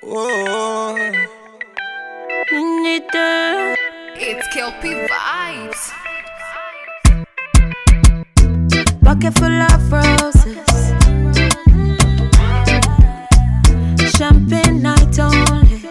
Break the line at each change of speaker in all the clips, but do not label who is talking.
Oh.
It's Kelpie Vibes.
Bucket full of roses, champagne night only.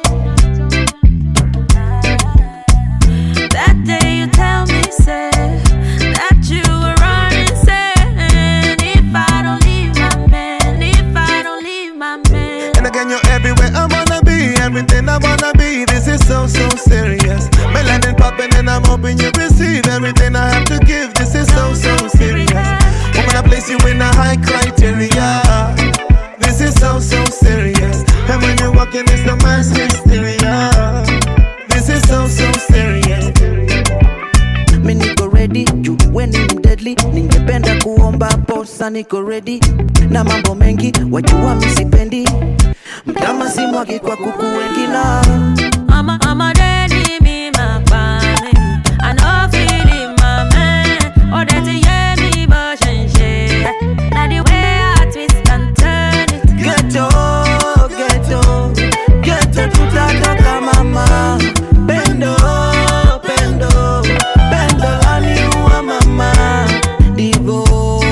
That day you tell me, say, that you were running, saying, if I don't leave my man, if I don't leave my man.
And again, you're everywhere I wanna be, everything I wanna be. This is so serious. Melanin popping and I'm hoping you receive everything I have to give. This is so serious. Woman, I place you in a high criteria. This is so serious. And when you're walking, it's the mass hysteria. This is so serious.
Me niko ready, you when I'm deadly. Ningependa kuomba posa niko ready. Na mambo mengi, wajua misipendi. Mtama si mwagi kwa kuku wengi na
I'm a daddy, me my family. I know feeling my man. Oh, that you hear me, but shit. Now the way I twist and turn it.
Ghetto tutatoka mama. Bendo aliua mama. Divo,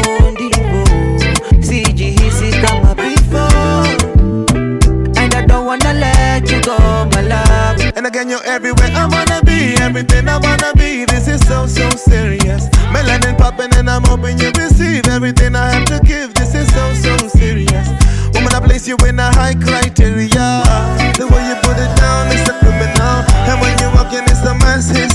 sijihisi kama before. And I don't wanna let you go, my love.
And again, you're everywhere I wanna be, everything I wanna be. This is so serious. Melanin popping and I'm hoping you receive everything I have to give. This is so serious. Woman, I place you in a high criteria. The way you put it down is a criminal. And when you're walking, it's a mass hit.